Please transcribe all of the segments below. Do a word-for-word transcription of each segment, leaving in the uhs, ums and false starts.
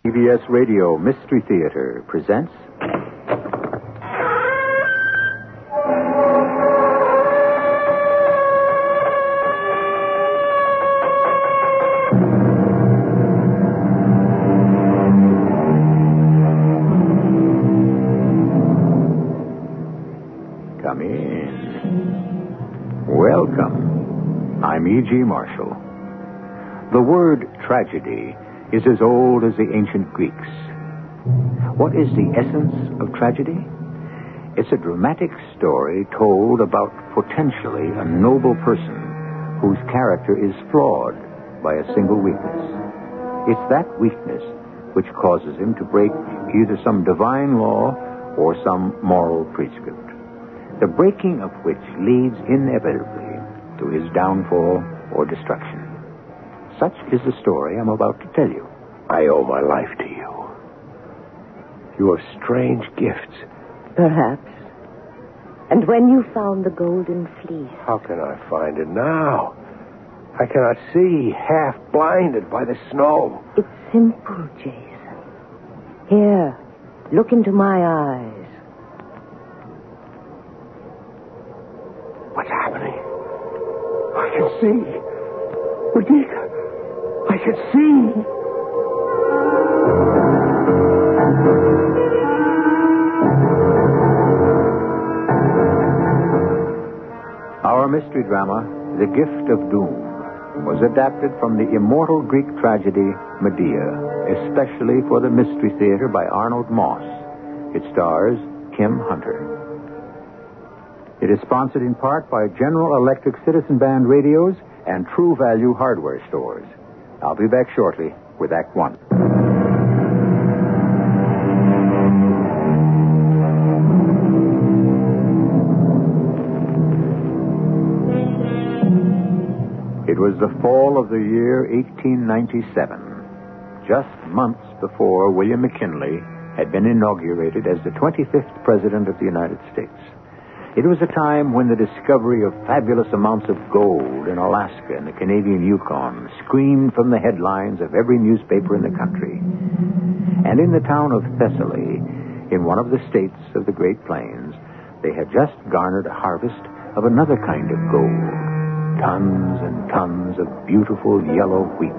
C B S Radio Mystery Theater presents... Come in. Welcome. I'm E G. Marshall. The word tragedy is as old as the ancient Greeks. What is the essence of tragedy? It's a dramatic story told about potentially a noble person whose character is flawed by a single weakness. It's that weakness which causes him to break either some divine law or some moral prescript, the breaking of which leads inevitably to his downfall or destruction. Such is the story I'm about to tell you. I owe my life to you. You have strange gifts. Perhaps. And when you found the golden fleece... How can I find it now? I cannot see, half blinded by the snow. It's simple, Jason. Here, look into my eyes. What's happening? I can see. Radhika, I can see. Our mystery drama, The Gift of Doom, was adapted from the immortal Greek tragedy Medea, especially for the Mystery Theater by Arnold Moss. It stars Kim Hunter. It is sponsored in part by General Electric Citizen Band radios and True Value hardware stores. I'll be back shortly with Act One. It was the fall of the year eighteen ninety-seven, just months before William McKinley had been inaugurated as the twenty-fifth President of the United States. It was a time when the discovery of fabulous amounts of gold in Alaska and the Canadian Yukon screamed from the headlines of every newspaper in the country. And in the town of Thessaly, in one of the states of the Great Plains, they had just garnered a harvest of another kind of gold. Tons and tons of beautiful yellow wheat.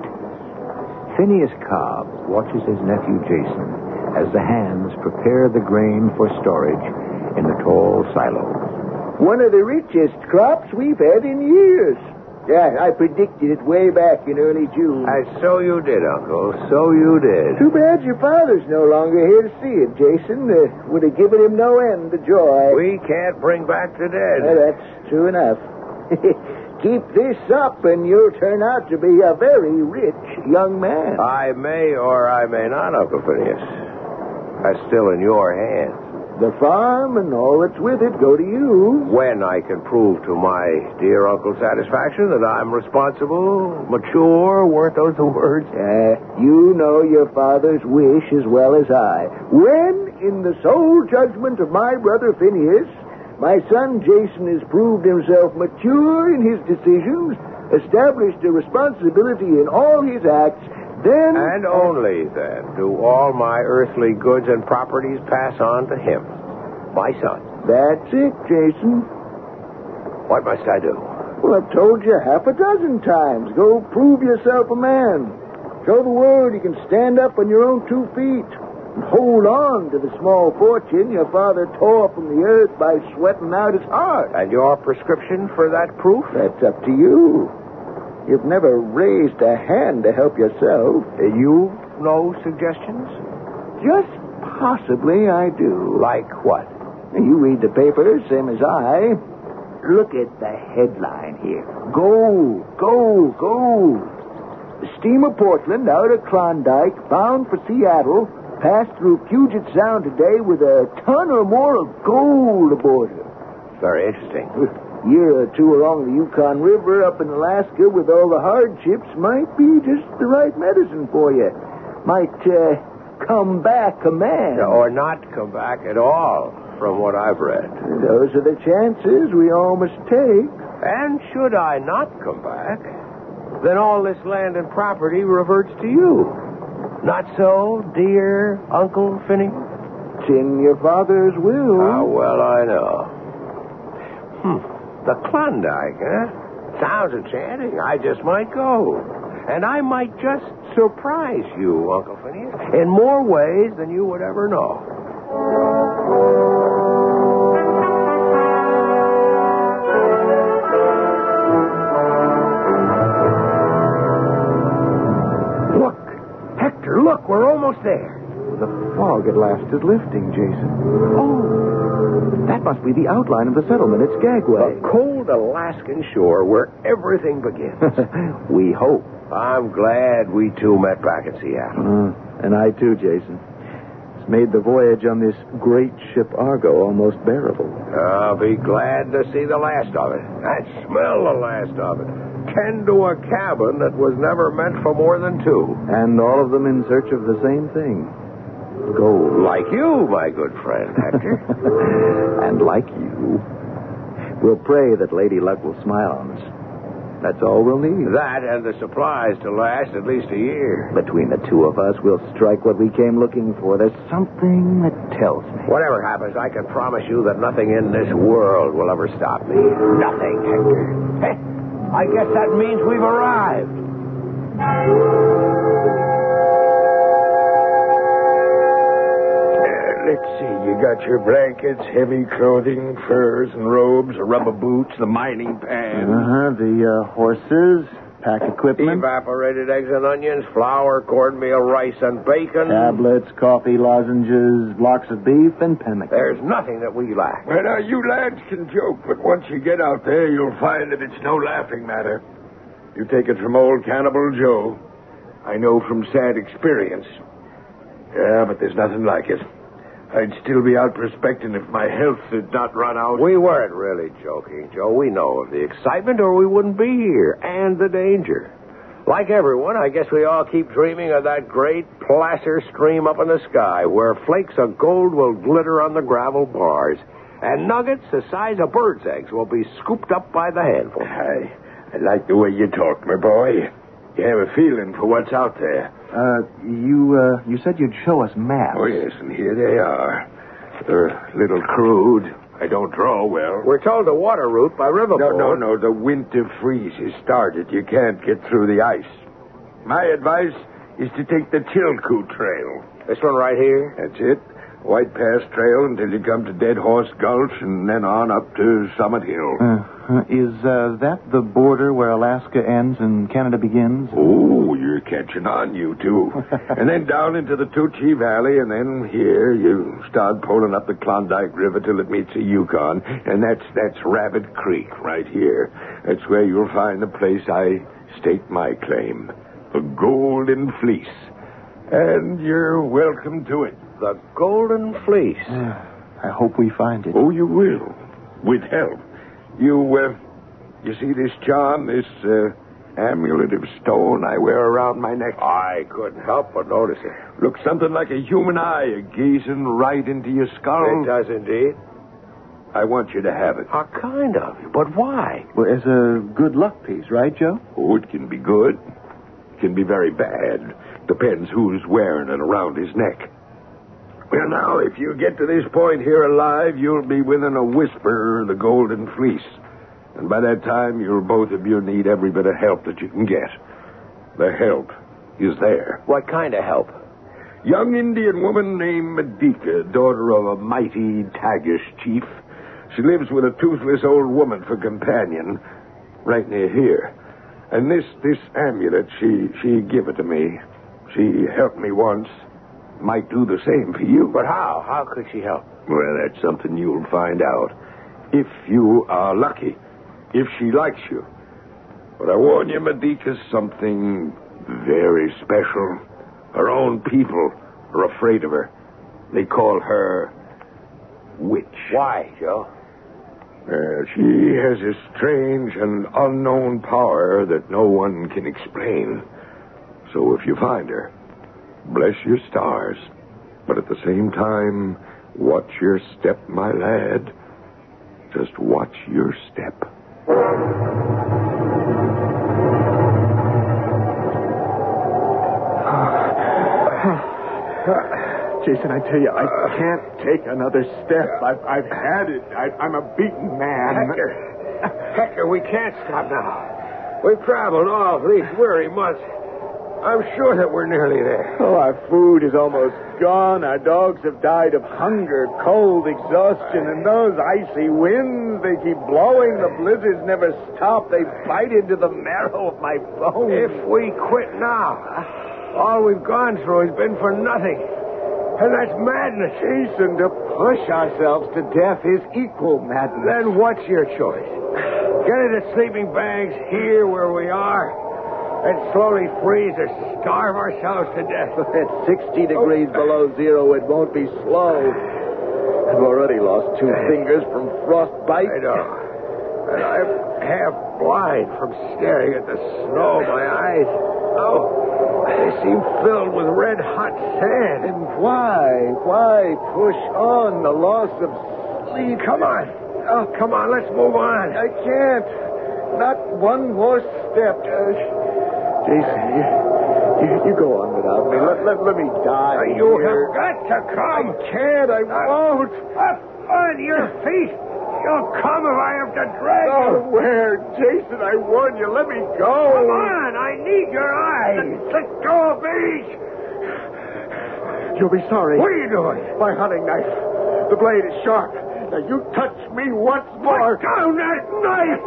Phineas Cobb watches his nephew Jason as the hands prepare the grain for storage in the tall silos. One of the richest crops we've had in years. Yeah, I predicted it way back in early June. I so you did, Uncle. So you did. Too bad your father's no longer here to see it, Jason. Uh, would have given him no end of joy. We can't bring back the dead. Uh, that's true enough. Keep this up and you'll turn out to be a very rich young man. I may or I may not, Uncle Phineas. That's still in your hands. The farm and all that's with it go to you. When I can prove to my dear uncle's satisfaction that I'm responsible, mature, weren't those the words? Uh, you know your father's wish as well as I. When, in the sole judgment of my brother Phineas, my son Jason has proved himself mature in his decisions, established a responsibility in all his acts, then... And only then do all my earthly goods and properties pass on to him, my son. That's it, Jason. What must I do? Well, I've told you half a dozen times. Go prove yourself a man. Show the world you can stand up on your own two feet. And hold on to the small fortune your father tore from the earth by sweating out his heart. And your prescription for that proof? That's up to you. You've never raised a hand to help yourself. Uh, you no suggestions? Just possibly I do. Like what? You read the paper, same as I. Look at the headline here. Gold, gold, gold. The steamer Portland out of Klondike, bound for Seattle, passed through Puget Sound today with a ton or more of gold aboard her. Very interesting. Year or two along the Yukon River up in Alaska with all the hardships might be just the right medicine for you. Might uh, come back a man. Or not come back at all, from what I've read. Those are the chances we all must take. And should I not come back, then all this land and property reverts to you. Not so, dear Uncle Finney? It's in your father's will. How well I know. Hmm. The Klondike, huh? Sounds enchanting. I just might go. And I might just surprise you, Uncle Phineas, in more ways than you would ever know. Look, Hector, look, we're almost there. The fog at last is lifting, Jason. Oh, that must be the outline of the settlement. It's Skagway. The cold Alaskan shore where everything begins. We hope. I'm glad we two met back in Seattle. Uh, and I too, Jason. It's made the voyage on this great ship Argo almost bearable. I'll be glad to see the last of it. And smell the last of it. Tend to a cabin that was never meant for more than two. And all of them in search of the same thing. Gold. Like you, my good friend, Hector. And like you. We'll pray that Lady Luck will smile on us. That's all we'll need. That and the supplies to last at least a year. Between the two of us, we'll strike what we came looking for. There's something that tells me. Whatever happens, I can promise you that nothing in this world will ever stop me. Nothing, Hector. Hey, I guess that means we've arrived. Let's see, you got your blankets, heavy clothing, furs and robes, rubber boots, the mining pans. Uh-huh, the uh, horses, pack equipment. Evaporated eggs and onions, flour, cornmeal, rice, and bacon. Tablets, coffee, lozenges, blocks of beef, and pemmican. There's nothing that we lack. Well, now, you lads can joke, but once you get out there, you'll find that it's no laughing matter. You take it from old Cannibal Joe. I know from sad experience. Yeah, but there's nothing like it. I'd still be out prospecting if my health had not run out. We weren't really joking, Joe. We know of the excitement or we wouldn't be here, and the danger. Like everyone, I guess we all keep dreaming of that great placer stream up in the sky where flakes of gold will glitter on the gravel bars and nuggets the size of birds' eggs will be scooped up by the handful. I, I like the way you talk, my boy. You have a feeling for what's out there. Uh, you, uh, you said you'd show us maps. Oh, yes, and here they are. They're a little crude. I don't draw well. We're told the water route by riverboat. No, no, no. The winter freeze has started. You can't get through the ice. My advice is to take the Chilkoot Trail. This one right here? That's it. White Pass Trail until you come to Dead Horse Gulch and then on up to Summit Hill. Uh, is uh, that the border where Alaska ends and Canada begins? Oh, you're catching on, you two. And then down into the Tucci Valley, and then here you start pulling up the Klondike River till it meets the Yukon. And that's that's Rabbit Creek right here. That's where you'll find the place I stake my claim. The Golden Fleece. And you're welcome to it. The Golden Fleece. Uh, I hope we find it. Oh, you will. With help. You, uh, you see this charm, this, uh, amulet of stone I wear around my neck? I couldn't help but notice it. Looks something like a human eye gazing right into your skull. It does indeed. I want you to have it. How kind of you, but why? Well, as a good luck piece, right, Joe? Oh, it can be good. It can be very bad. Depends who's wearing it around his neck. Well, now, if you get to this point here alive, you'll be within a whisper of the Golden Fleece. And by that time, you'll both of you need every bit of help that you can get. The help is there. What kind of help? Young Indian woman named Medika, daughter of a mighty Tagish chief. She lives with a toothless old woman for companion, right near here. And this this amulet, she she give it to me. She helped me once. Might do the same for you. But how? How could she help? Well, that's something you'll find out. If you are lucky. If she likes you. But I warn you, Medika's something very special. Her own people are afraid of her. They call her Witch. Why, Joe? Uh, she has a strange and unknown power that no one can explain. So if you find her, bless your stars. But at the same time, watch your step, my lad. Just watch your step. Jason, I tell you, I can't take another step. I've, I've had it. I, I'm a beaten man. Hector, Hector, we can't stop now. We've traveled all these weary months. I'm sure that we're nearly there. Oh, our food is almost gone. Our dogs have died of hunger, cold, exhaustion, and those icy winds, they keep blowing. The blizzards never stop. They bite into the marrow of my bones. If we quit now, all we've gone through has been for nothing. And that's madness. Jason, to push ourselves to death is equal madness. Then what's your choice? Get into sleeping bags here where we are and slowly freeze or starve ourselves to death. At sixty degrees oh. below zero, it won't be slow. I've already lost two fingers from frostbite. I know. And I'm half blind from staring at the snow. My eyes, oh, they seem filled with red-hot sand. And why? Why push on the loss of sleep? Come on. Oh, come on, let's move on. I can't. Not one more step. Uh, Jason, you, you, you go on without me. Let, let, let me die. Uh, you here. have got to come. I can't. I uh, won't. Up on your feet. You'll come if I have to drag oh, you. Where? Jason, I warn you. Let me go. Come on. I need your eyes. Let go of me. You'll be sorry. What are you doing? My hunting knife. The blade is sharp. Now, you touch me once more. Put down that knife.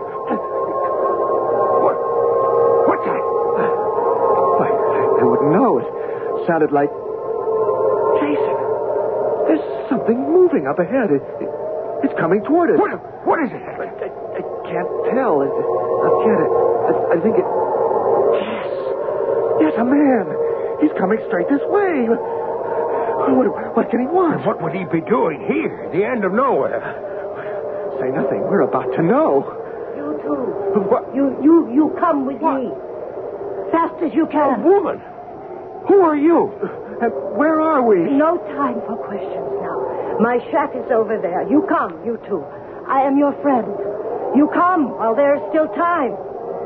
What? What's that? I, I wouldn't know. It sounded like... Jason, there's something moving up ahead. It, it, it's coming toward us. What, what is it? I, I, I can't tell. It, I'll get it. I, I think it... Yes. Yes, a man. He's coming straight this way. What, what can he want? What would he be doing here, the end of nowhere? Say nothing. We're about to know. You too. What? You, you, you come with what? me. Fast as you can. A woman. Who are you? And where are we? No time for questions now. My shack is over there. You come, you two. I am your friend. You come while there is still time.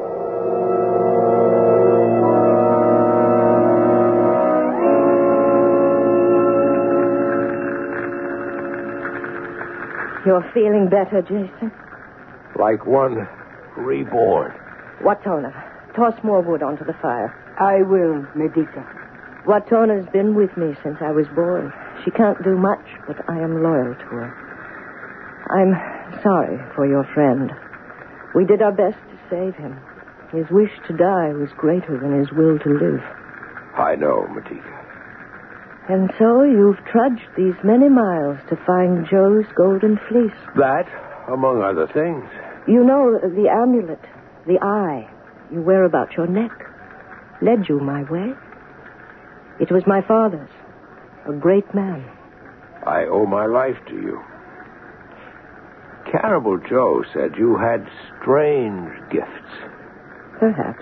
You're feeling better, Jason? Like one reborn. Watona, toss more wood onto the fire. I will, Medica. Watona's been with me since I was born. She can't do much, but I am loyal to her. I'm sorry for your friend. We did our best to save him. His wish to die was greater than his will to live. I know, Medica. And so you've trudged these many miles to find Joe's golden fleece. That, among other things. You know, the amulet, the eye you wear about your neck, led you my way. It was my father's, a great man. I owe my life to you. Cannibal Joe said you had strange gifts. Perhaps.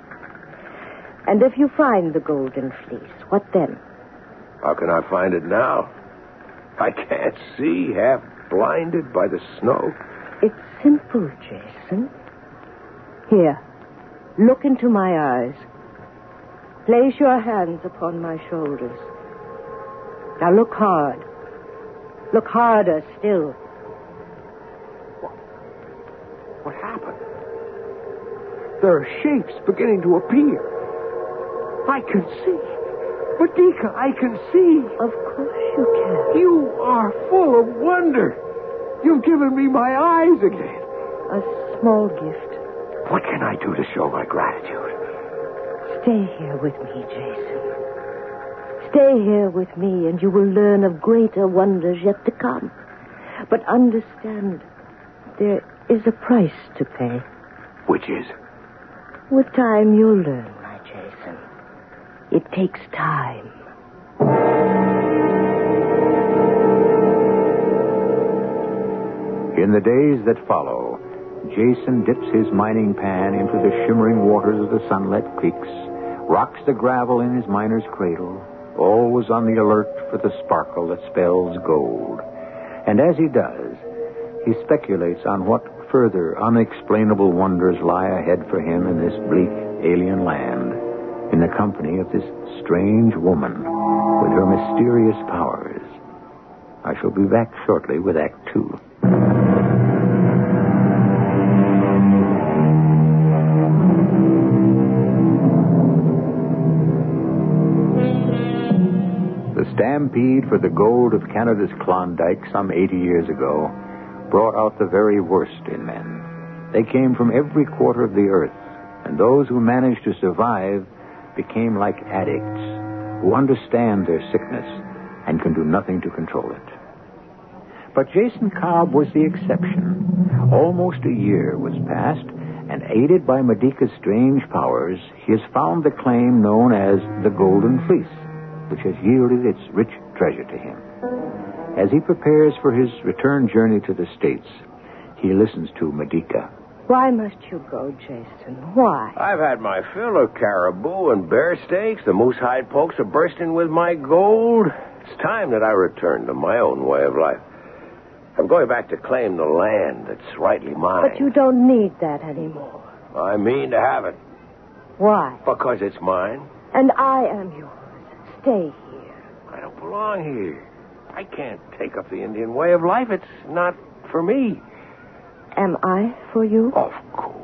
And if you find the golden fleece, what then? How can I find it now? I can't see, half blinded by the snow. It's simple, Jason. Here, look into my eyes. Place your hands upon my shoulders. Now look hard. Look harder still. What, what happened? There are shapes beginning to appear. I can see. Medica, I can see. Of course you can. You are full of wonder. You've given me my eyes again. A small gift. What can I do to show my gratitude? Stay here with me, Jason. Stay here with me, and you will learn of greater wonders yet to come. But understand, there is a price to pay. Which is? With time, you'll learn, my Jason. It takes time. In the days that follow, Jason dips his mining pan into the shimmering waters of the sunlit creeks, rocks the gravel in his miner's cradle, always on the alert for the sparkle that spells gold. And as he does, he speculates on what further unexplainable wonders lie ahead for him in this bleak alien land, in the company of this strange woman. with her mysterious powers. I shall be back shortly with Act Two. The stampede for the gold of Canada's Klondike some eighty years ago brought out the very worst in men. They came from every quarter of the earth, and those who managed to survive became like addicts who understand their sickness and can do nothing to control it. But Jason Cobb was the exception. Almost a year was passed, and aided by Medica's strange powers, he has found the claim known as the Golden Fleece, which has yielded its rich treasure to him. As he prepares for his return journey to the States, he listens to Medica. Why must you go, Jason? Why? I've had my fill of caribou and bear steaks. The moose hide pokes are bursting with my gold. It's time that I return to my own way of life. I'm going back to claim the land that's rightly mine. But you don't need that anymore. I mean to have it. Why? Because it's mine. And I am yours. Stay here. I don't belong here. I can't take up the Indian way of life. It's not for me. Am I for you? Of course.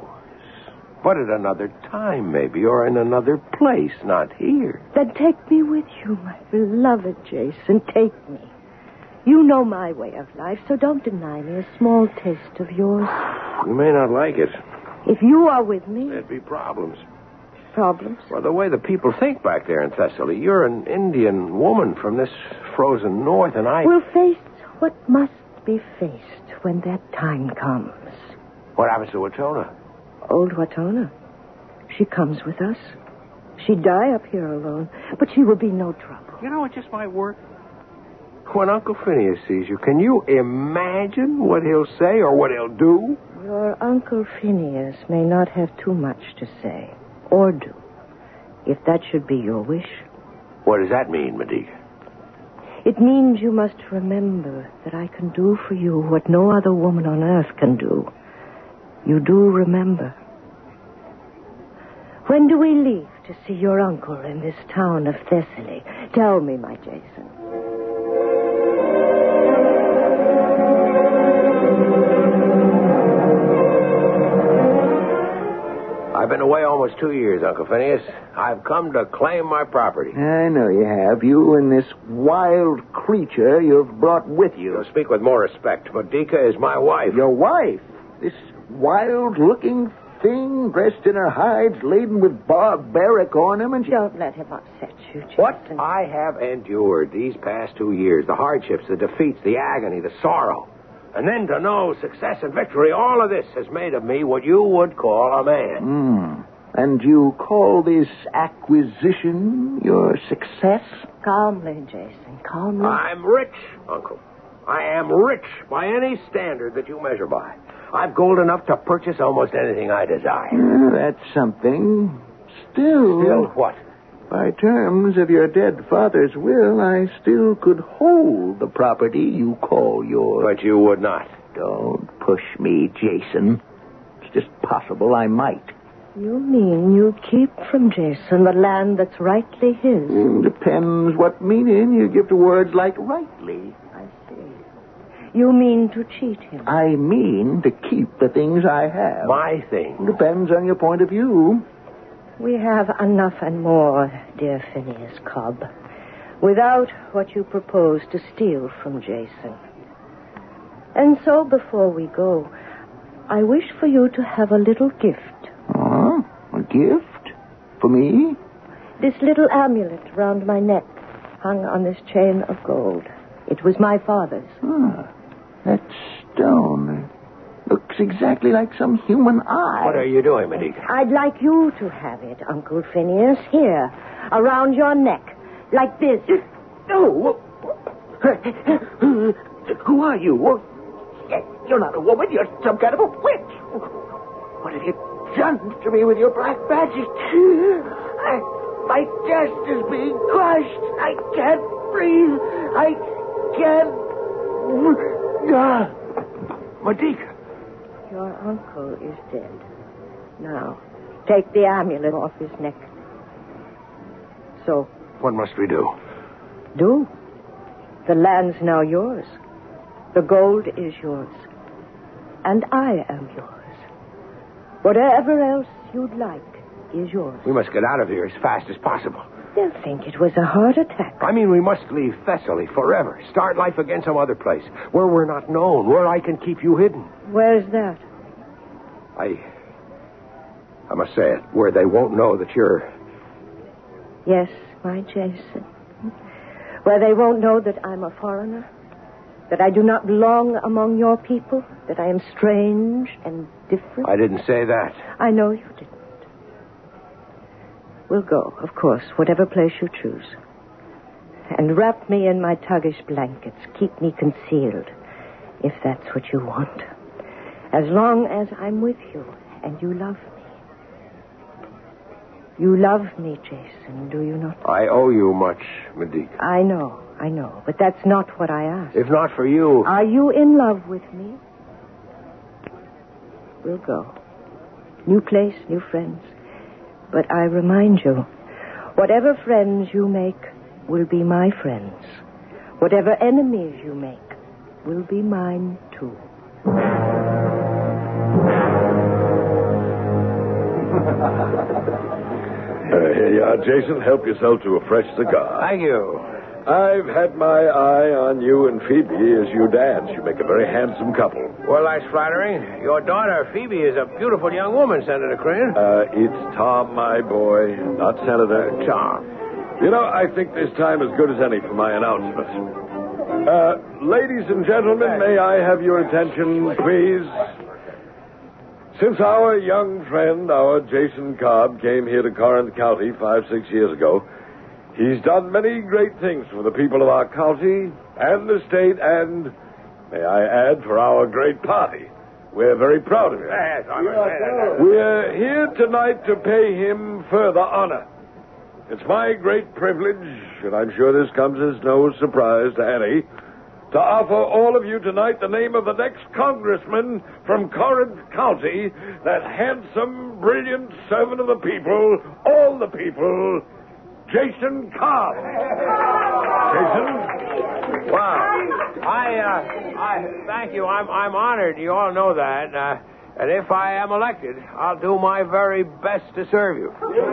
But at another time, maybe, or in another place, not here. Then take me with you, my beloved Jason. Take me. You know my way of life, so don't deny me a small taste of yours. You may not like it. If you are with me... There'd be problems. Problems? Well, the way the people think back there in Thessaly. You're an Indian woman from this frozen north, and I... We'll face what must be faced when that time comes. What happens to Watona? Old Watona. She comes with us. She'd die up here alone, but she will be no trouble. You know, it just might work. When Uncle Phineas sees you, can you imagine what he'll say or what he'll do? Your Uncle Phineas may not have too much to say, or do, if that should be your wish. What does that mean, Medica? It means you must remember that I can do for you what no other woman on earth can do. You do remember. When do we leave to see your uncle in this town of Thessaly? Tell me, my Jason. I've been away almost two years, Uncle Phineas. I've come to claim my property. I know you have. You and this wild creature you've brought with you. You'll speak with more respect. Medica is my wife. Your wife? This wild-looking thing dressed in her hides laden with barbaric ornaments? Don't let him upset you, Jason. What I have endured these past two years, the hardships, the defeats, the agony, the sorrow, and then to know success and victory, all of this has made of me what you would call a man. Mm. And you call this acquisition your success? Calmly, Jason, calmly. I'm rich, Uncle. I am rich by any standard that you measure by. I've gold enough to purchase almost anything I desire. Uh, that's something. Still... Still what? By terms of your dead father's will, I still could hold the property you call yours. But you would not. Don't push me, Jason. It's just possible I might. You mean you keep from Jason the land that's rightly his? Mm, depends what meaning you give to words like rightly. I see. You mean to cheat him? I mean to keep the things I have. My thing. Depends on your point of view. We have enough and more, dear Phineas Cobb, without what you propose to steal from Jason. And so, before we go, I wish for you to have a little gift. Oh, a gift? For me? This little amulet round my neck, hung on this chain of gold. It was my father's. Ah, that stone looks exactly like some human eye. What are you doing, Medica? I'd like you to have it, Uncle Phineas, here, around your neck, like this. Oh, who are you? You're not a woman. You're some kind of a witch. What have you done to me with your black magic? I, my chest is being crushed. I can't breathe. I can't... Ah. Medica. Your uncle is dead. Now, take the amulet off his neck. So. What must we do? Do. The land's now yours. The gold is yours. And I am yours. Whatever else you'd like is yours. We must get out of here as fast as possible. They'll think it was a heart attack. I mean, we must leave Thessaly forever. Start life again some other place, where we're not known, where I can keep you hidden. Where's that? I... I must say it, where they won't know that you're... Yes, my Jason. Where they won't know that I'm a foreigner, that I do not belong among your people, that I am strange and different. I didn't say that. I know you didn't. We'll go, of course, whatever place you choose. And wrap me in my tuggish blankets. Keep me concealed, if that's what you want. As long as I'm with you and you love me. You love me, Jason, do you not? I owe you much, Medica. I know, I know, but that's not what I asked. If not for you... Are you in love with me? We'll go. New place, new friends. But I remind you, whatever friends you make will be my friends. Whatever enemies you make will be mine, too. Uh, here you are, Jason. Help yourself to a fresh cigar. Thank you. I've had my eye on you and Phoebe as you dance. You make a very handsome couple. Well, that's flattering. Your daughter, Phoebe, is a beautiful young woman, Senator Crane. Uh, it's Tom, my boy, not Senator. Tom. You know, I think this time as good as any for my announcement. Uh, ladies and gentlemen, may I have your attention, please? Since our young friend, our Jason Cobb, came here to Corinth County five, six years ago, he's done many great things for the people of our county and the state and, may I add, for our great party. We're very proud of him. Yes, I'm yeah, We're here tonight to pay him further honor. It's my great privilege, and I'm sure this comes as no surprise to any, to offer all of you tonight the name of the next congressman from Corinth County, that handsome, brilliant servant of the people, all the people, Jason Cobb. Jason? Wow. I, uh, I, thank you. I'm, I'm honored. You all know that. Uh, and if I am elected, I'll do my very best to serve you.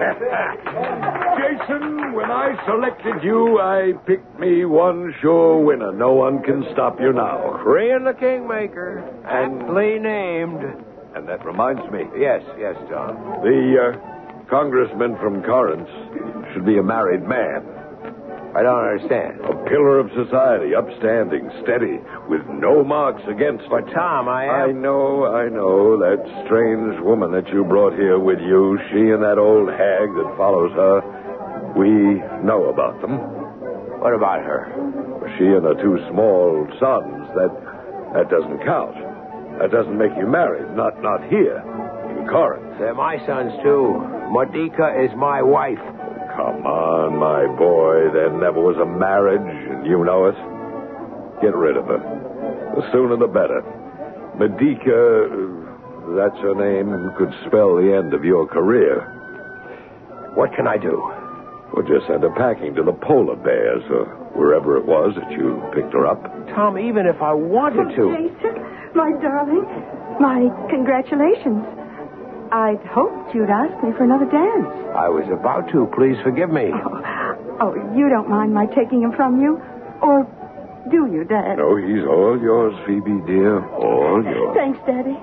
Jason, when I selected you, I picked me one sure winner. No one can stop you now. Crane the Kingmaker, aptly named. And that reminds me. Yes, yes, John. The uh, congressman from Corinth should be a married man. I don't understand. A pillar of society, upstanding, steady, with no marks against him. But, Tom, I I am... know, I know. That strange woman that you brought here with you, she and that old hag that follows her, we know about them. What about her? She and her two small sons, that that doesn't count. That doesn't make you married. Not not here, in Corinth. They're my sons, too. Modica is my wife. Come on, my boy. There never was a marriage, and you know it. Get rid of her. The sooner the better. Medica, that's her name, could spell the end of your career. What can I do? Well, just send her packing to the polar bears, or wherever it was that you picked her up. Tom, even if I wanted to... Oh, Jason, my darling, my congratulations. I'd hoped you'd ask me for another dance. I was about to. Please forgive me. Oh, oh, you don't mind my taking him from you? Or do you, Dad? No, he's all yours, Phoebe, dear. All yours. Thanks, Daddy.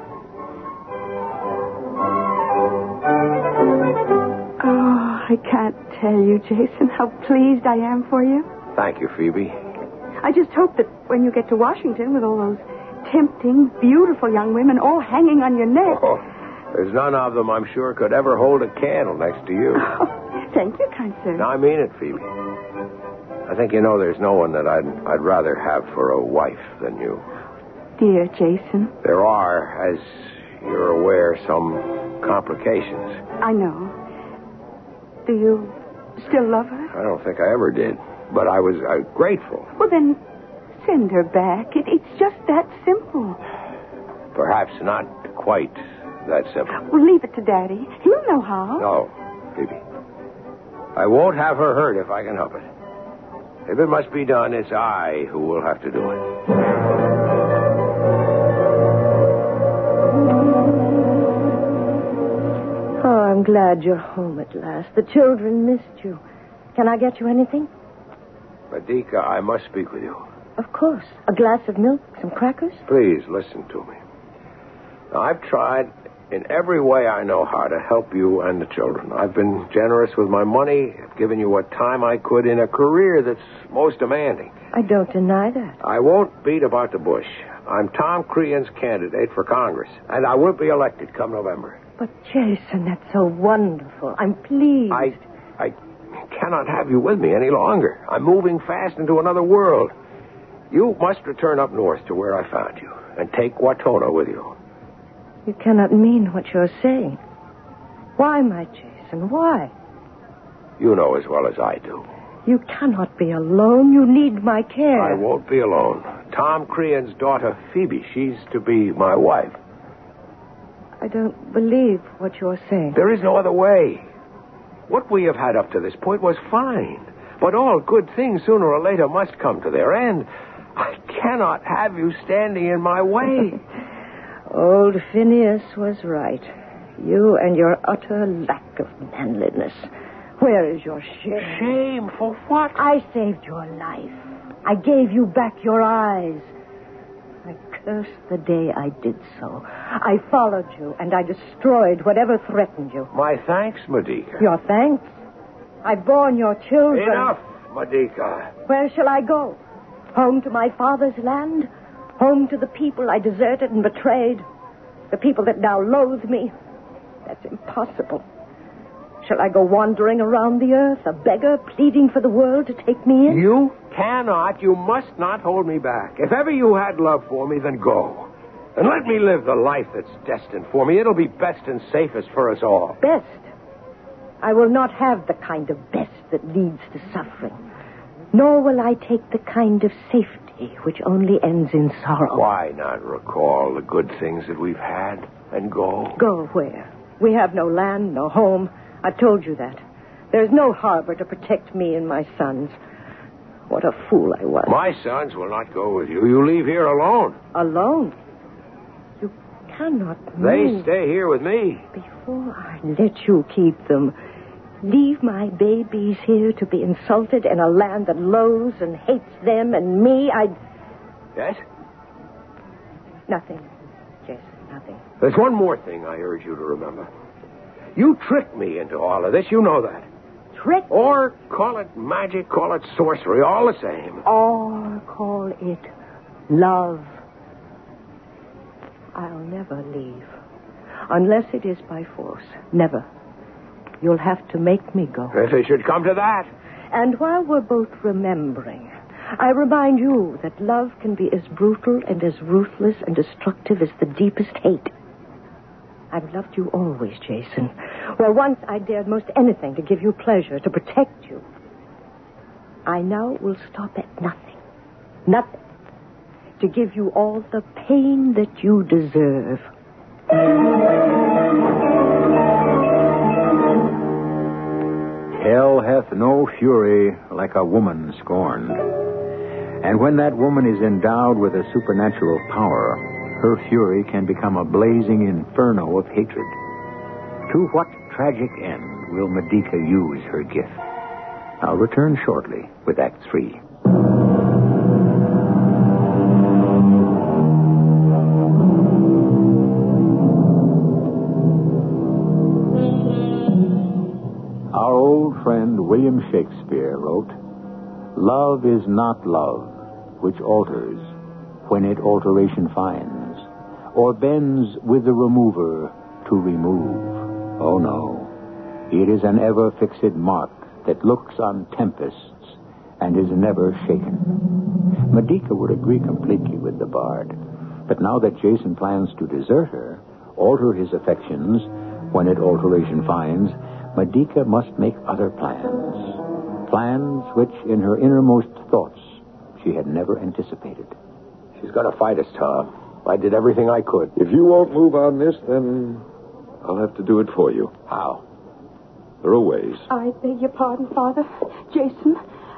Oh, I can't tell you, Jason, how pleased I am for you. Thank you, Phoebe. I just hope that when you get to Washington with all those tempting, beautiful young women all hanging on your neck... Oh. There's none of them, I'm sure, could ever hold a candle next to you. Oh, thank you, kind sir. No, I mean it, Phoebe. I think you know there's no one that I'd, I'd rather have for a wife than you. Dear Jason. There are, as you're aware, some complications. I know. Do you still love her? I don't think I ever did, but I was uh, grateful. Well, then send her back. It, it's just that simple. Perhaps not quite that simple. Well, leave it to Daddy. He'll know how. No, Phoebe. I won't have her hurt if I can help it. If it must be done, it's I who will have to do it. Oh, I'm glad you're home at last. The children missed you. Can I get you anything? Medica, I must speak with you. Of course. A glass of milk, some crackers? Please, listen to me. Now, I've tried in every way I know how to help you and the children. I've been generous with my money. I've given you what time I could in a career that's most demanding. I don't deny that. I won't beat about the bush. I'm Tom Crean's candidate for Congress, and I won't be elected come November. But, Jason, that's so wonderful. I'm pleased. I, I cannot have you with me any longer. I'm moving fast into another world. You must return up north to where I found you and take Watona with you. You cannot mean what you're saying. Why, my Jason, why? You know as well as I do. You cannot be alone. You need my care. I won't be alone. Tom Crean's daughter, Phoebe, she's to be my wife. I don't believe what you're saying. There is no other way. What we have had up to this point was fine. But all good things sooner or later must come to their end. I cannot have you standing in my way. Old Phineas was right. You and your utter lack of manliness. Where is your shame? Shame for what? I saved your life. I gave you back your eyes. I cursed the day I did so. I followed you, and I destroyed whatever threatened you. My thanks, Medica. Your thanks? I've borne your children. Enough, Medica. Where shall I go? Home to my father's land? Home to the people I deserted and betrayed? The people that now loathe me? That's impossible. Shall I go wandering around the earth, a beggar pleading for the world to take me in? You cannot, you must not hold me back. If ever you had love for me, then go. And let me live the life that's destined for me. It'll be best and safest for us all. Best? I will not have the kind of best that leads to suffering. Nor will I take the kind of safety which only ends in sorrow. Why not recall the good things that we've had and go? Go where? We have no land, no home. I've told you that. There's no harbor to protect me and my sons. What a fool I was. My sons will not go with you. You leave here alone. Alone? You cannot They move. stay here with me. Before I let you keep them, leave my babies here to be insulted in a land that loathes and hates them and me, I'd... Yes? Nothing, Jason, nothing. There's one more thing I urge you to remember. You tricked me into all of this. You know that. Trick? Or call it magic, call it sorcery, all the same. Or call it love. I'll never leave. Unless it is by force. Never. You'll have to make me go. If it should come to that. And while we're both remembering, I remind you that love can be as brutal and as ruthless and destructive as the deepest hate. I've loved you always, Jason. Where once I dared most anything to give you pleasure, to protect you. I now will stop at nothing. Nothing. To give you all the pain that you deserve. Hell hath no fury like a woman scorned. And when that woman is endowed with a supernatural power, her fury can become a blazing inferno of hatred. To what tragic end will Medica use her gift? I'll return shortly with Act Three. Our old friend William Shakespeare wrote, "Love is not love, which alters when it alteration finds, or bends with the remover to remove. Oh no, it is an ever-fixed mark that looks on tempests and is never shaken." Medica would agree completely with the bard, but now that Jason plans to desert her, alter his affections when it alteration finds, Medica must make other plans. Plans which, in her innermost thoughts, she had never anticipated. She's going to fight us, Tom. I did everything I could. If you won't move on this, then I'll have to do it for you. How? There are ways. I beg your pardon, Father. Jason,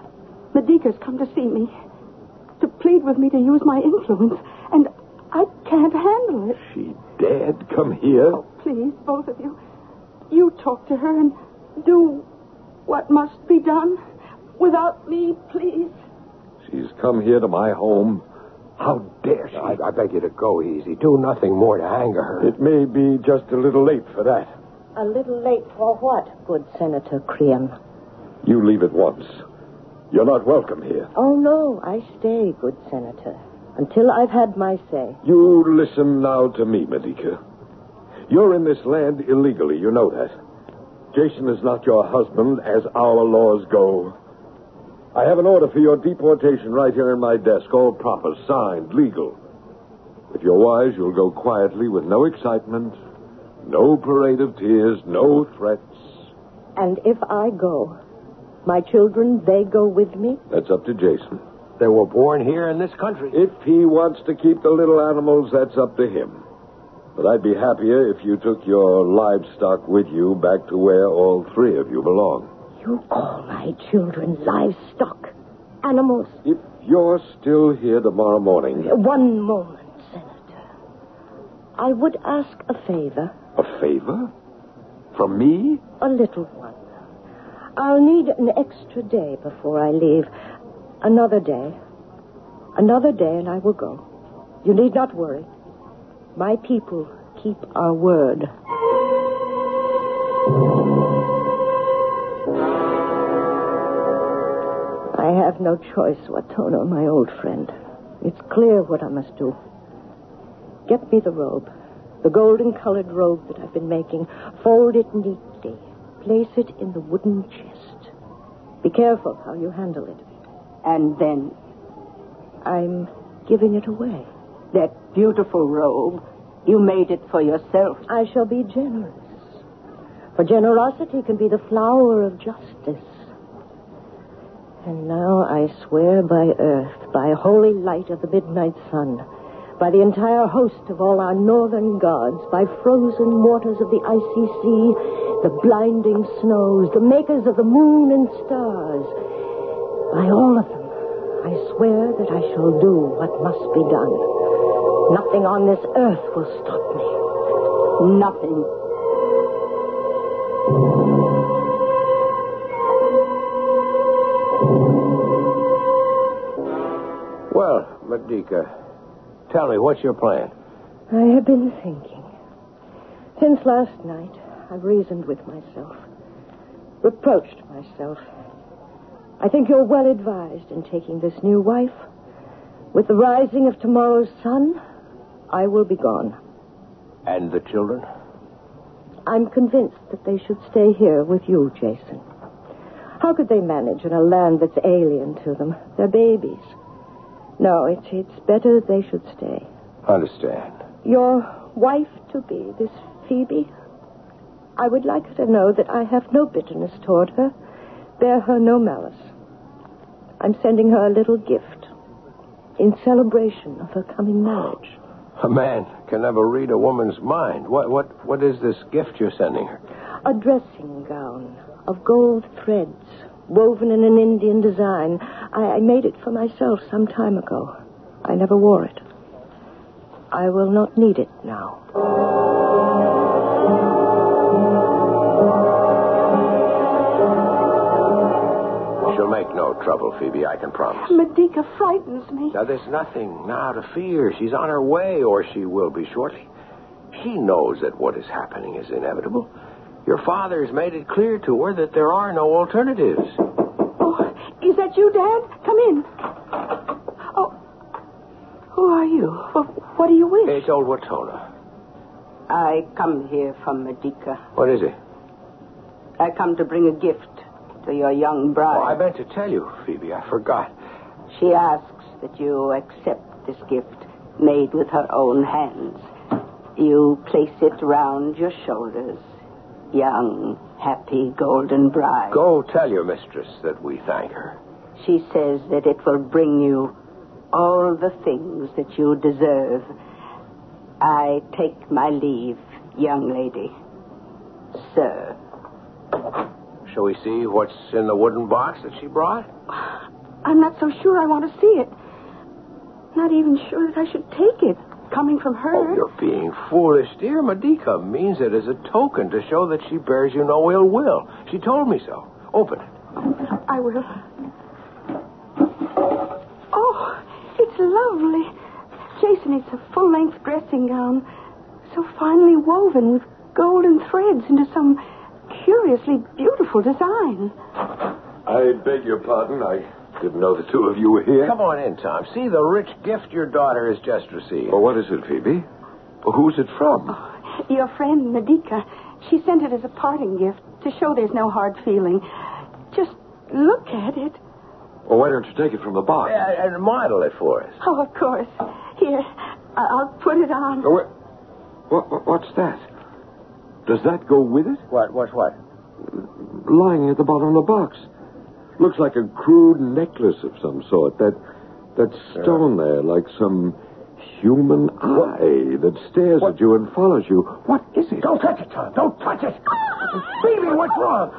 Medica's come to see me, to plead with me to use my influence, and I can't handle it. She dared come here? Oh, please, both of you. You talk to her and do what must be done. Without me, please. She's come here to my home. How dare she? I, I beg you to go easy. Do nothing more to anger her. It may be just a little late for that. A little late for what, good Senator Crean? You leave at once. You're not welcome here. Oh, no, I stay, good Senator, until I've had my say. You listen now to me, Medica. You're in this land illegally, you know that. Jason is not your husband, as our laws go. I have an order for your deportation right here in my desk, all proper, signed, legal. If you're wise, you'll go quietly with no excitement, no parade of tears, no threats. And if I go, my children, they go with me? That's up to Jason. They were born here in this country. If he wants to keep the little animals, that's up to him. But I'd be happier if you took your livestock with you back to where all three of you belong. You call my children livestock, animals? If you're still here tomorrow morning... One moment, Senator. I would ask a favor. A favor? From me? A little one. I'll need an extra day before I leave. Another day. Another day, and I will go. You need not worry. My people keep our word. I have no choice, Watono, my old friend. It's clear what I must do. Get me the robe, the golden-colored robe that I've been making. Fold it neatly. Place it in the wooden chest. Be careful how you handle it. And then? I'm giving it away. That beautiful robe, you made it for yourself. I shall be generous. For generosity can be the flower of justice. And now I swear by earth, by holy light of the midnight sun, by the entire host of all our northern gods, by frozen waters of the icy sea, the blinding snows, the makers of the moon and stars, by all of them, I swear that I shall do what must be done. Nothing on this earth will stop me. Nothing. Well, Medica, tell me, what's your plan? I have been thinking. Since last night, I've reasoned with myself, reproached myself. I think you're well advised in taking this new wife. With the rising of tomorrow's sun, I will be gone. And the children? I'm convinced that they should stay here with you, Jason. How could they manage in a land that's alien to them? They're babies. No, it's, it's better they should stay. Understand. Your wife-to-be, this Phoebe, I would like her to know that I have no bitterness toward her, bear her no malice. I'm sending her a little gift in celebration of her coming marriage. A man can never read a woman's mind. What, what, what is this gift you're sending her? A dressing gown of gold threads, woven in an Indian design. I, I made it for myself some time ago. I never wore it. I will not need it now. She'll make no trouble, Phoebe, I can promise. Medica frightens me. Now, there's nothing now to fear. She's on her way, or she will be shortly. She knows that what is happening is inevitable. Your father's made it clear to her that there are no alternatives. Oh, is that you, Dad? Come in. Oh, who are you? What, what do you wish? It's old Watono. I come here from Medica. What is it? I come to bring a gift to your young bride. Oh, I meant to tell you, Phoebe. I forgot. She asks that you accept this gift made with her own hands. You place it round your shoulders. Young, happy, golden bride. Go tell your mistress that we thank her. She says that it will bring you all the things that you deserve. I take my leave, young lady. Sir. Shall we see what's in the wooden box that she brought? I'm not so sure I want to see it. Not even sure that I should take it, coming from her. Oh, you're being foolish, dear. Medica means it as a token to show that she bears you no ill will. She told me so. Open it. I will. Oh, it's lovely. Jason, it's a full-length dressing gown, so finely woven with golden threads into some curiously beautiful design. I beg your pardon. I didn't know the two of you were here. Come on in, Tom. See the rich gift your daughter has just received. Well, what is it, Phoebe? Well, who's it from? Oh, your friend, Medica. She sent it as a parting gift to show there's no hard feeling. Just look at it. Well, why don't you take it from the box? Yeah, and model it for us. Oh, of course. Here, I'll put it on. Oh, wait. What, what, what's that? Does that go with it? What? What's what? Lying at the bottom of the box. Looks like a crude necklace of some sort. That that stone yeah. there, like some human what? eye that stares what? at you and follows you. What is it? Don't touch it, Tom. Don't touch it. Phoebe, what's wrong?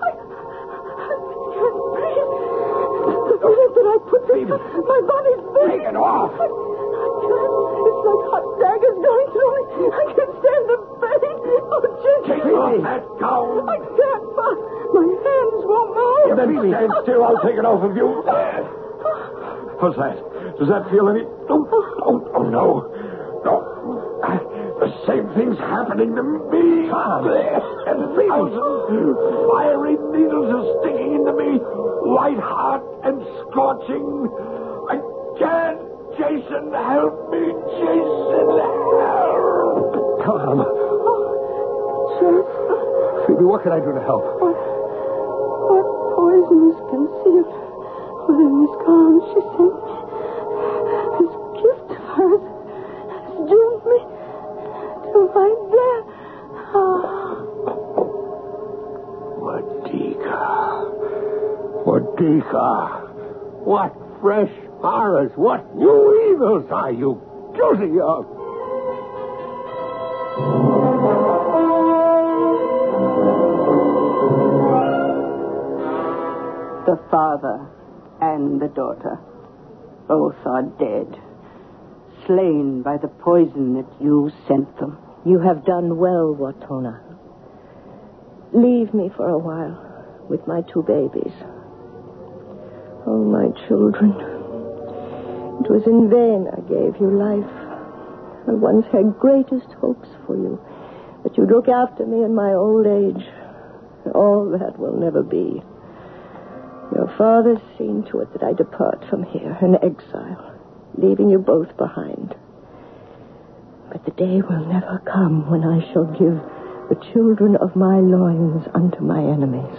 The minute that I put this, my body's big. Take it off. I, I can't. It's like hot daggers going through me. I can't stand the pain. Oh, Jason. Take off that gown. I can't. My, my hands won't move. Then stand still. I'll take it off of you. What's that? Does that feel any... Oh, oh, oh no. No. The same thing's happening to me. Tom. And thousands fiery needles are sticking into me. White hot and scorching. I can't. Jason, help me. Jason, help. Tom. Oh, Jason. Phoebe, what can I do to help? What, what poison is concealed within this gown she sent me? This gift of hers has doomed me to my death. Oh. Medica. Medica. What fresh horrors, what new evils are you guilty of? The father and the daughter, both are dead, slain by the poison that you sent them. You have done well, Watona. Leave me for a while with my two babies. Oh, my children. It was in vain I gave you life. I once had greatest hopes for you, that you'd look after me in my old age. All that will never be. Your father's seen to it that I depart from here in exile, leaving you both behind. But the day will never come when I shall give the children of my loins unto my enemies.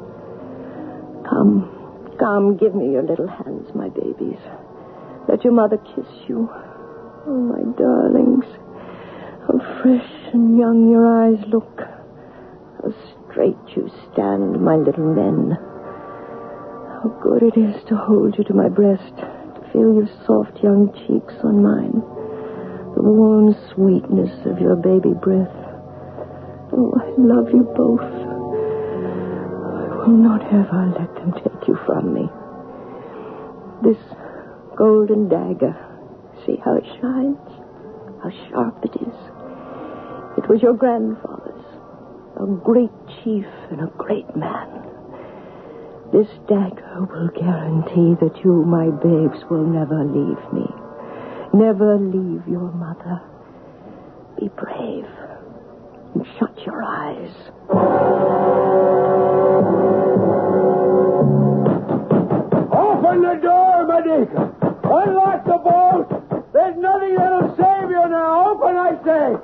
Come, come, give me your little hands, my babies. Let your mother kiss you. Oh, my darlings, how fresh and young your eyes look. How straight you stand, my little men. How good it is to hold you to my breast, to feel your soft young cheeks on mine, the warm sweetness of your baby breath. Oh, I love you both. I will not ever let them take you from me. This golden dagger, see how it shines, how sharp it is. It was your grandfather's, a great chief and a great man. This dagger will guarantee that you, my babes, will never leave me. Never leave your mother. Be brave and shut your eyes. Open the door, Medica. Unlock the bolt. There's nothing that'll save you now. Open, I say.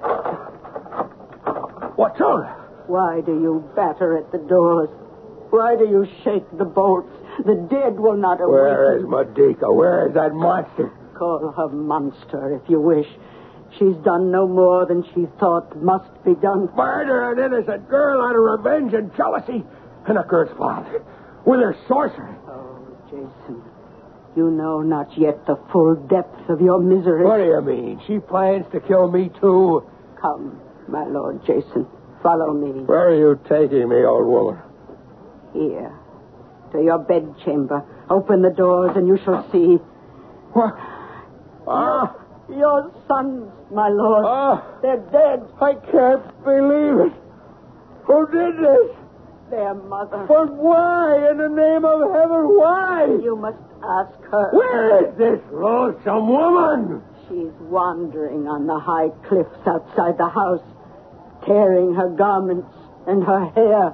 What's on? Why do you batter at the doors? Why do you shake the bolts? The dead will not awaken. Where is Medica? Where is that monster? Call her monster if you wish. She's done no more than she thought must be done. Murder an innocent girl out of revenge and jealousy. And a girl's father. With her sorcery. Oh, Jason. You know not yet the full depth of your misery. What do you mean? She plans to kill me, too? Come, my Lord Jason. Follow me. Where are you taking me, old woman? Here. To your bedchamber. Open the doors and you shall see. What? Ah! Your sons, my lord. Ah! They're dead. I can't believe it. Who did this? Their mother. But why, in the name of heaven, why? You must ask her. Where is this lonesome woman? She's wandering on the high cliffs outside the house, tearing her garments and her hair.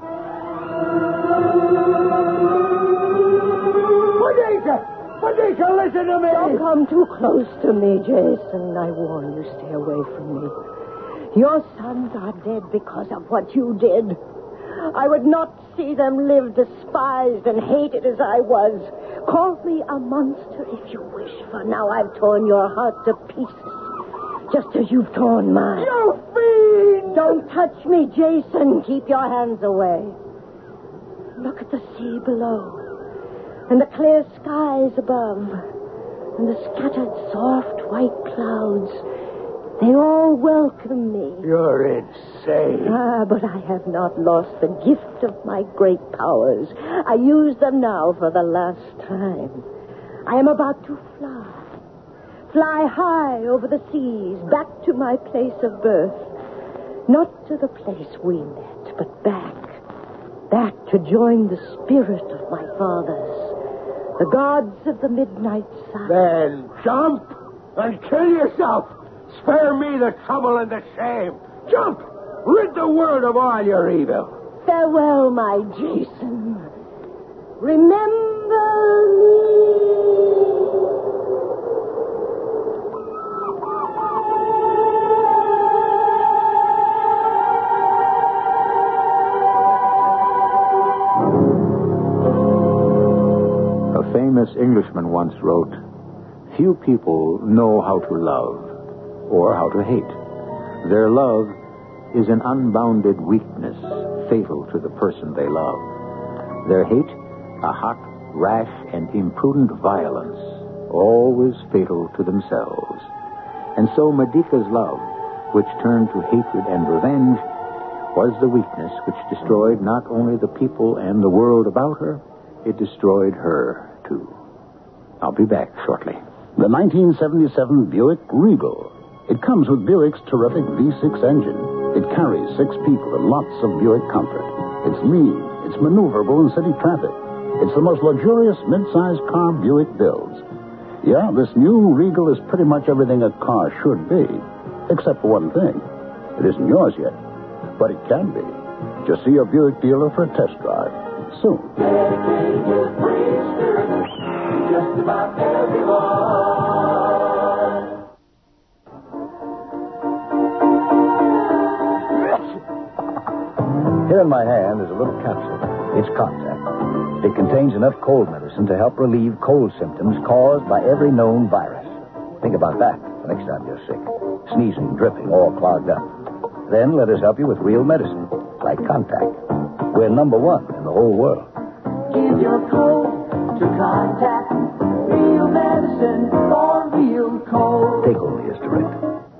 Felicia! Felicia, listen to me! Don't come too close to me, Jason. I warn you, stay away from me. Your sons are dead because of what you did. I would not see them live despised and hated as I was. Call me a monster if you wish, for now I've torn your heart to pieces, just as you've torn mine. You fiend! Don't touch me, Jason. Keep your hands away. Look at the sea below, and the clear skies above, and the scattered soft white clouds. They all welcome me. You're insane. Ah, but I have not lost the gift of my great powers. I use them now for the last time. I am about to fly. Fly high over the seas, back to my place of birth. Not to the place we met, but back. Back to join the spirit of my fathers, the gods of the midnight sun. Then jump and kill yourself. Spare me the trouble and the shame. Jump! Rid the world of all your evil. Farewell, my Jason. Remember me. A famous Englishman once wrote, "Few people know how to love or how to hate. Their love is an unbounded weakness fatal to the person they love. Their hate, a hot, rash, and imprudent violence, always fatal to themselves. And so Medica's love, which turned to hatred and revenge, was the weakness which destroyed not only the people and the world about her, it destroyed her, too." I'll be back shortly. The nineteen seventy-seven Buick Regal. It comes with Buick's terrific V six engine. It carries six people and lots of Buick comfort. It's lean. It's maneuverable in city traffic. It's the most luxurious mid-sized car Buick builds. Yeah, this new Regal is pretty much everything a car should be, except for one thing. It isn't yours yet, but it can be. Just see your Buick dealer for a test drive soon. Just about everyone. Here in my hand is a little capsule. It's Contact. It contains enough cold medicine to help relieve cold symptoms caused by every known virus. Think about that the next time you're sick. Sneezing, dripping, all clogged up. Then let us help you with real medicine, like Contact. We're number one in the whole world. Give your cold to Contact. Real medicine for real cold. Take only as directed.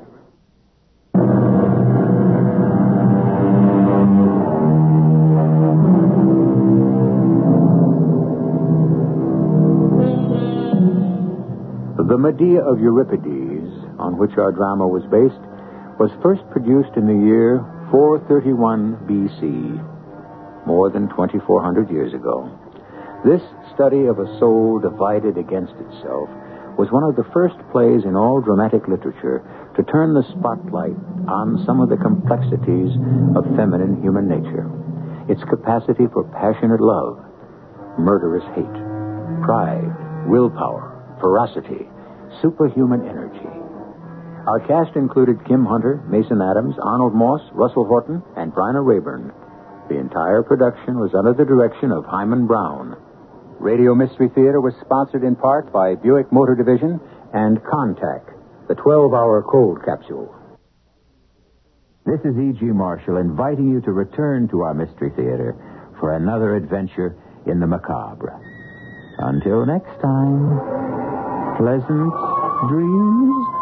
The Medea of Euripides, on which our drama was based, was first produced in the year four thirty-one B C, more than twenty-four hundred years ago. This study of a soul divided against itself was one of the first plays in all dramatic literature to turn the spotlight on some of the complexities of feminine human nature. Its capacity for passionate love, murderous hate, pride, willpower, ferocity, superhuman energy. Our cast included Kim Hunter, Mason Adams, Arnold Moss, Russell Horton, and Bryna Rayburn. The entire production was under the direction of Hyman Brown. Radio Mystery Theater was sponsored in part by Buick Motor Division and Contact, the twelve-hour cold capsule. This is E G. Marshall inviting you to return to our Mystery Theater for another adventure in the macabre. Until next time, pleasant dreams.